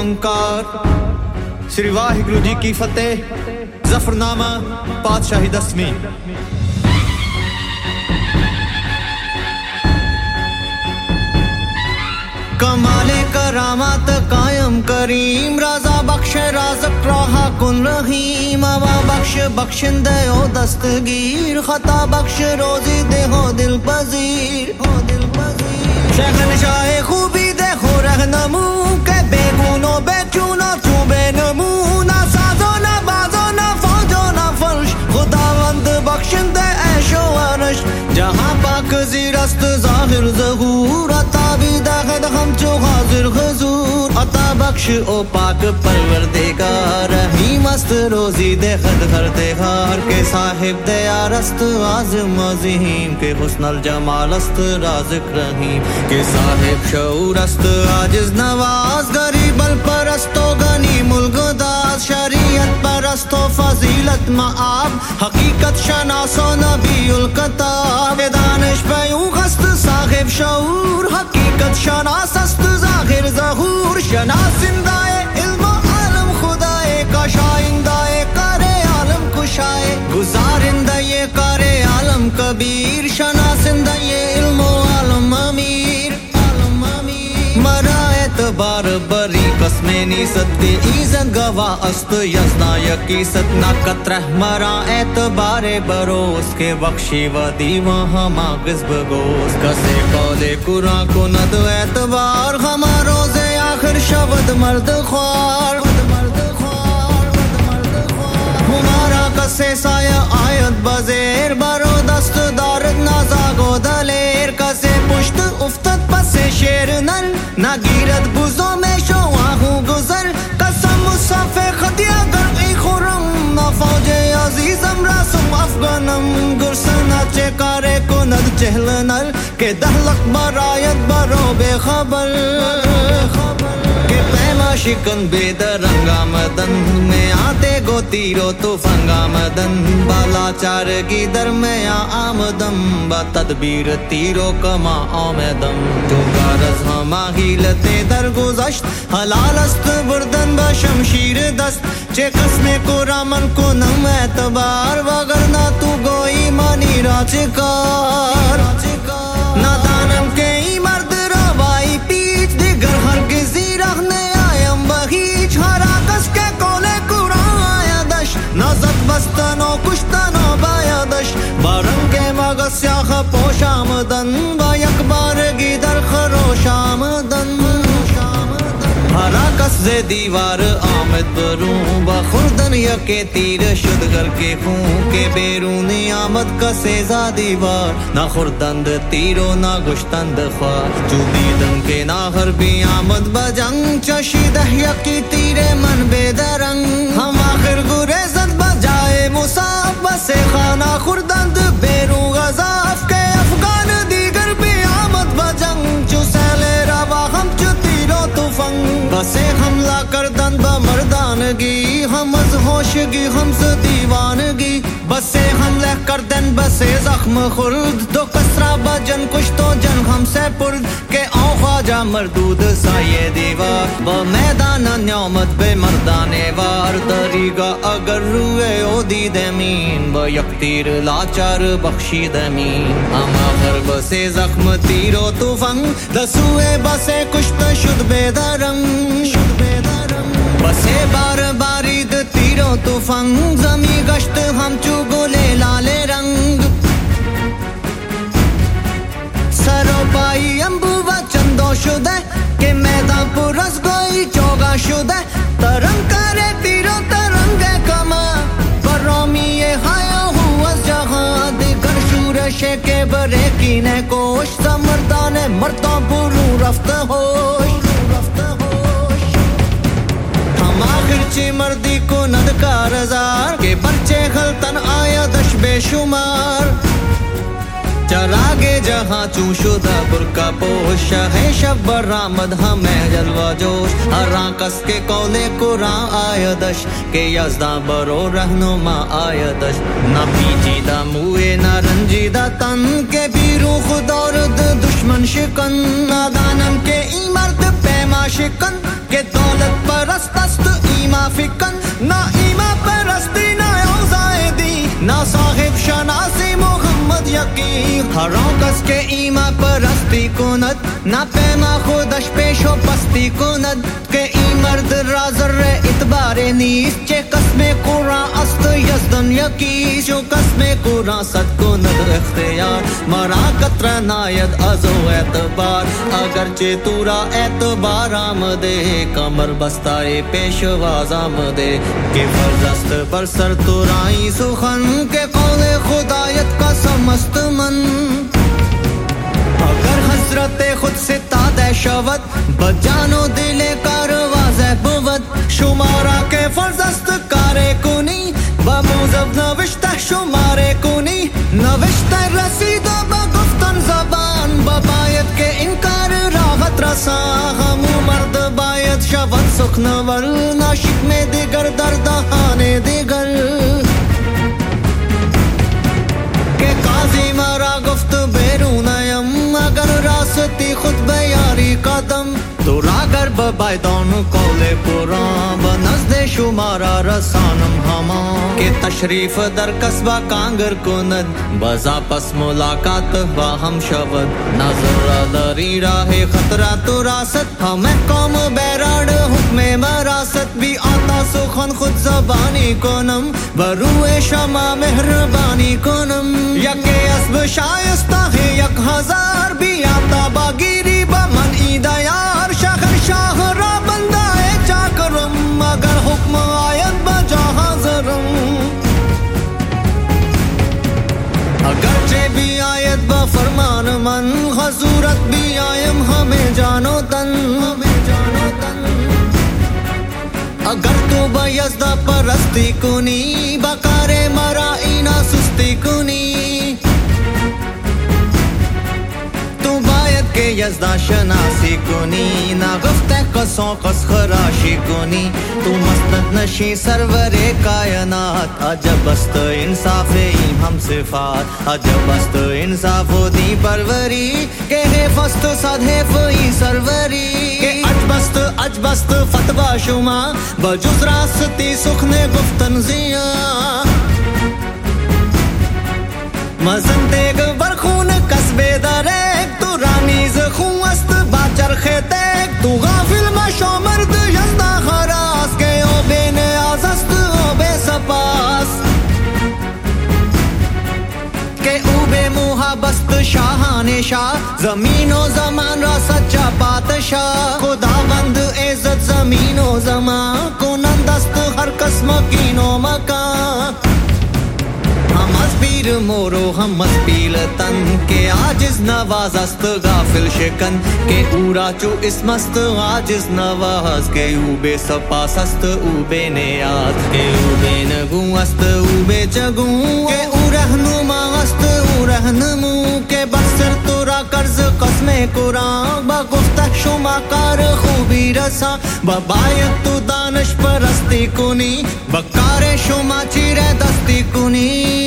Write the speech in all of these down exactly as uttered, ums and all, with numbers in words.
ਓਮਕਾਰ ਸ੍ਰੀ ਵਾਹਿਗੁਰੂ ਜੀ ਕੀ ਫਤਿਹ ਜ਼ਫਰਨਾਮਾ ਪਾਤਸ਼ਾਹੀ ਦਸਵੀਂ कमाले करामात कायम करीम राजा बख्श राज़क राहा कुन रहीम आवा बख्श बख्शिंदे ओ दस्तगीर खता बख्श रोजी दे हो दिल पजीर हो दिल पजीर शहनशाह खूबी दे हो रहनमू के बेगुनो बेचूनो तू बेनमूना साजो ना बाजो ना फौजो ना फर्श खुदावंद बख्शिंदे ऐशो अरश जहां पाक ज़ीरस्त ज़ाहिर ज़हूर अता भी दाखद हम जो हाजिर हुजूर अता बख्श ओ पाक परवरदिगार रहीम अस्त रोजी दे खद हर देहार के साहिब दे यारस्त आज़म अज़ीम के हुस्नल जमाल अस्त राज़िक रहीम के साहिब शऊर अस्त आजिज़ नवाज गरीब अल परस्तो गनी मुल्कदास शरीयत परस्तो फजीलत माआब हकीकत शनासो नबीउल कताब दानिश पयूं खस्त साहिब शऊर हकीकत शनास अस्त ज़ाहिर ज़हूर शनासिंदाए इल्म आलम खुदाए कशाइंदाए करे आलम कुशाए गुजारिंदा ये करे आलम कबीर शनासिंदा ये इल्म आलम अमीर आलम अमीर मरा एतबार बरी कसमे नीसत के ईज़त गवा अस्त यज़ना यकीसत ना कत्रह मरा एतबारे बरोस के बख्शी वदी वहाँ मागिज़ बगोस कसे कौले कुरान को नद एतबार हमारो से आखिर शवद मर्द ख्वार हमारा कसे साया आयत बज़ेर बरो दस्त दारद नाज़ागो दलेर कसे पुश्त उफ्तत पसे शेर नल ना गिरत बुज़ो में शो आहू गुज़र कसम मुसाफ़े खतिया गर ई खुरम ना फौजे अज़ीज़म रासुम अफ़ग़ानम गुरसना चेकारे को नद चहल नल के दहलक बरायत बरो बेखबर के पहला शिकन बेदरंगा मदन में आते गो तीरो तो फंगा मदन बालाचार की दरमिया आमदम बा तदबीर तीरो कमा आमदम तो गारज हमा हीलते दरगुज़श्त हलालस्त बुर्दन बा शमशीर दस्त चे कसमे को रामन को नम एतबार वगरना तू गोई मानी राजकार नादानम के ही मर्द रवाई पीछ दिगर हर किसी रखने आयम बहीच हरा कस के कोले कुरान आया दश नजत बस्तनो कुश्तनो बाया दश बारंग के मगस याख पोशामदन बायक बारगी दर खरोशामदन हरा कस जे दीवार आमद बरूं बखुर्दन यके तीर शुद करके खूं के बेरूनी आमद कसे जा दीवार ना खुर्दंद तीरो ना गुश्तंद ख्वार चुबीदन के ना हर भी आमद बजंग चशीदह यकी तीरे मन बेदरंग हम आखिर गुरेजत बजाए मुसाफ बसे खाना खुर्दंद बेरू गजाफ के अफगान दीगर भी आमद बजंग चुसैले रवा हम चुतीरो तुफंग बसे हमला कर दन ब मर्दानगी हम होशगी हमसे दीवानगी बसे हमले कर दन बसे जख्म खुर्द दो कसरा बजन कुछ तो जन हमसे पुर्द के औ ख्वाजा मरदूद साये दीवार ब मैदान न्यामत बे मर्दाने वार दरीगा अगर रुए ओ दी दमीन ब यकतीर लाचार बख्शी दमीन हम आखर बसे जख्म तीरो तुफंग दसुए बसे कुछ तो शुद बेदरंग बसे बार बारीद तीरो तुफंग जमी गश्त हम चुगुले लाले रंग सरो पाई अंबु व चंदो शुदे के मैदान पुरस गोई चोगा शुदे तरंग करे तीरो तरंगे कमा बरोमी ये हाया हुआ जहां दिगर शूरशे के बरे कीने कोश समर्दाने मर्दों बुरू रफ्त होश ची मर्दी को नदकार जार के बच्चे खलतन आया दश बेशुमार चरा آگے جہاں چوں شدہ برقع پوش ہے شب برآمد ہمیں جلوہ جوش ہر کس کے قول قرآن آیدش کہ یزداں برو رہنما آیدش نہ پیچیدہ موئے نہ رنجیدہ تن کے بیرو خدا رد دشمن شکن نادانم کے ای مرد پیما شکن کہ دولت پرست است ایما فکن نہ ایما پرستی نہ اوزائدی نہ صاحب شناسی محمد یقین ہر کس کے ایما پرستی کند نہ پیما خودش پیش و پستی کند کہ ای مرد را ذرے اعتبار نیست چه قسم قرآن است یزدان یکی جو قسم قرآن صد کند اختیار مرا قطر ناید ازو اعتبار اگرچہ تورا اعتبار آمدے کمر بستائے پیشواز آمدے کہ فرض است بر سر تورائی سخن کے قول خدایت کا سمست من اگر حضرت خود سے تادہ شود بجانو دل کار واضح بود شمارا کے فرض است کارے کنی بموزب نوشتہ شمارے کنی نوشتہ رسید بگفتن زبان ببایت کے انکار راحت رسا ہمو مرد باید شود سخنور ناشک میں دیگر دردہانے دیگر کہ قاضی مرا گفت بیرونیم اگر راستی خود بیاری قدم تو راگر ببایدان قول قرآن بنزد شمارا رسانم ہما کہ تشریف در قصبہ کانگر کند بزا پس ملاقات با ہم شود نظر دری راہ خطرہ تو راست ہمیں قوم بیراڑ حکم مراست بھی آتا سخن خود زبانی کنم بروئے شما مہربانی کنم یک اسب شائستہ ہے یک ہزار بھی آتا باگیری بمن ایدیار شہر شاہ را بندائے چاکرم اگر حکم آیت بجا حاضرم اگرچہ بھی آیت بفرمان من حضورت بھی آیم ہمیں جانو تن اگر تو بیزدہ پرستی کنی بکار مرائی نہ سستی کنی تو باید کہ یزدہ شناسی کنی نہ گفتہ قصوں قص خراشی کنی تو مستد نشی سرور کائنات عجب است انصاف این ہم صفات عجب است انصاف و دی پروری کہ حیف است صد حیف ای سروری کہ عجب است عجب است فتوہ شما بجز راستی سخن گفتن زیاں مزن دیگ برخون قصبے درک تو رانیز خون است باچرخ تک تو غافل مشو مرد یزدہ خراس کہ او بے نیاز است او بے سپاس کہ او بے محبست شاہان شاہ زمین و زمان را سچا پادشاہ خداوند عزت زمین و زمان کنند است ہر قسم کین و مکان ہم از پیر مورو ہم از پیل تن کہ عاجز نواز است غافل شکن کہ اورا چو اسم است عاجز نواز کہ او بے سپاس است او بے نیاز کہ او بے نگو است او بے چگو کہ او رہنما است او رہنمو کہ بسر تورا قرض قسم قرآن بگفتہ شما کار خوبی رسا ببایت تو دانش پرستی کنی بکار شما چیرے دستی کنی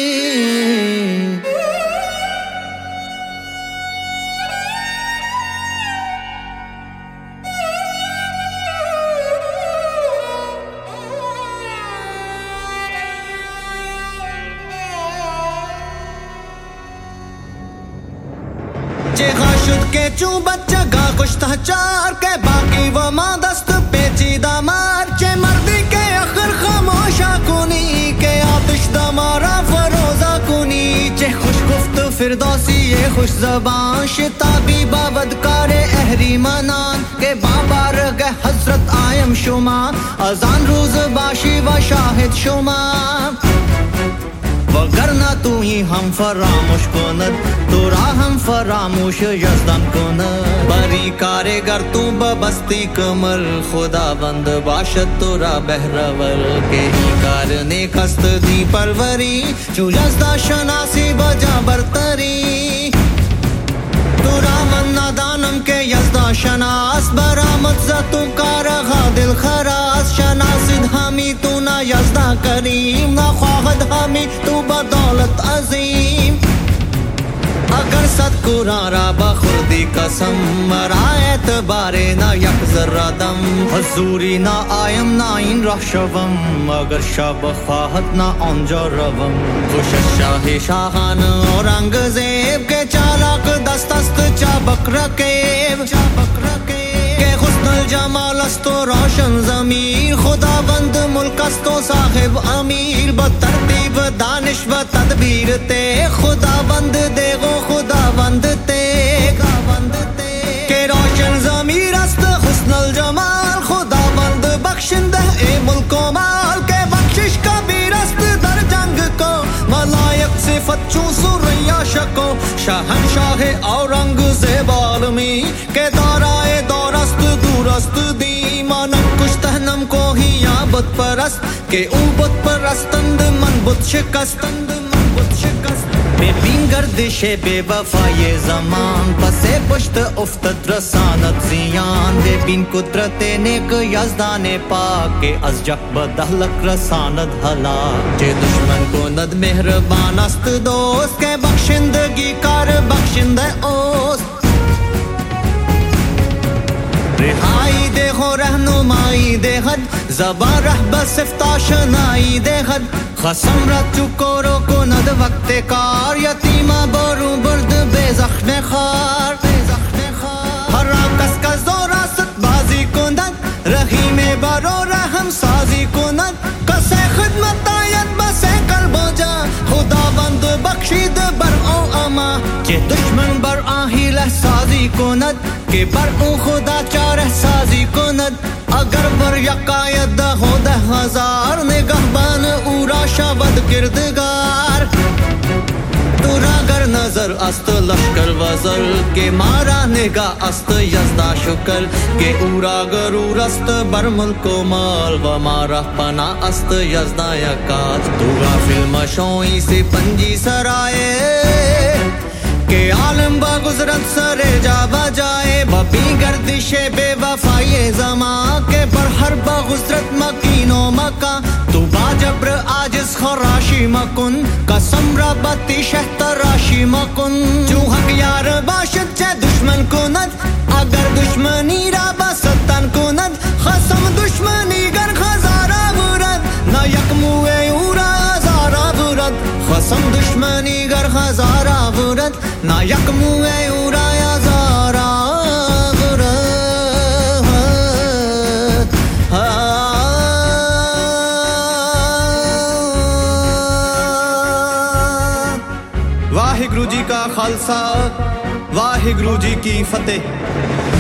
جہاں شد کے چوں بچہ گا کشتہ چار کے باقی وہ ماں دست پیچیدہ مار چے مردی کے اخر خاموشہ کنی کے آتش دمارا فروزہ کنی چے خوش گفت فردوسی یہ خوش زبان شتابی باودکار اہری منان کے بابار گے حضرت آئم شما ازان روز باشی و شاہد شما وگرنہ تو ہی ہم فراموش کند تو را ہم فراموش یزدان کند بری کارے گر تو ببستی کمر خدا بند باشد تو را بہرور کے ہی کارنے کست دی پروری چو یزدہ شناسی بجا برتری رامن نادانم کے یزدا شناس برآمد زتو کارغا دل خراس شناسد ہمی تو نہ یزدا کریم نہ خواہد ہمی تو بدولت عظیم اگر صد قرآن را بخودی قسم مرا اعتبارے نہ یک ذرہ دم حضوری نہ آیم نہ این رہ شوم اگر شب خواہد نہ آنجا روم خوش شاہ شاہان اورنگزیب کے چالاک دست است چابک رکیب کہ حسن الجمال است و روشن ضمیر خداوند ملک است و صاحب امیر بترتیب دانش و تدبیر تے خداوند دیغ و خداوند تے کہ روشن ضمیر است حسن الجمال خداوند بخشندہ اے ملک و مال کے بخشش کبیر است در جنگ کو ملائک صفت چون سریا شکو شہنشاہ اورنگزیب عالمی کہ دارائے دور است دور است دی مانم کشتہنم کو ہی یا بت پرست کہ او بت پرستند من بت شکستند من بت شکست بے بین گردش بے وفای زمان پس پشت افتد رساند زیان بے بین قدرت نیک یزدان پاک کہ از جک بدہلک رساند ہلاک چے دشمن کو ند مہربان است دوست کہ بخشندگی کار بخشندہ اوست رہائی دے ہو رہنمائی دے حد زبان رہ بصفت آشنائی دے حد خسم رت چکو رو کند وقت کار یتیمہ برو برد بے زخم خار ہر کس کا زوراست بازی کند رحیم برو رحم سازی کند کسے خدمت آیت بسے قلب و جا خداوند بخشید بر او اما کہ دشمن بر آہی لہ سازی کند کہ بر او خدا چارہ سازی کند اگر بر یقایت دہ ہو دہ ہزار نگہبان اورا شود کردگار تورا گر نظر است لشکر وزر کہ مارا نگاہ است یزدا شکر کہ اورا غرور است بر ملک و مال و مارا پناہ است یزدا یکات تو غافل مشوئی سے پنجی سرائے کہ عالم با گزرت سرے جا بجائے ببی گردش بے وفائی زمان کے پر ہر با گزرت مکین و مکہ تو با جبر آجز خراشی مکن قسم ربتی شہ تراشی مکن جو حق یار باشد چہ دشمن کند اگر دشمنی را بستن کند خسم دشمنی گر خزارہ برد نہ یک موے اورا ہزارہ برد خسم دشمنی گر خزارہ برد نہ یک موے اورا ہزارہ برد واحگرو جی کا خالصہ واحگرو جی کی فتح.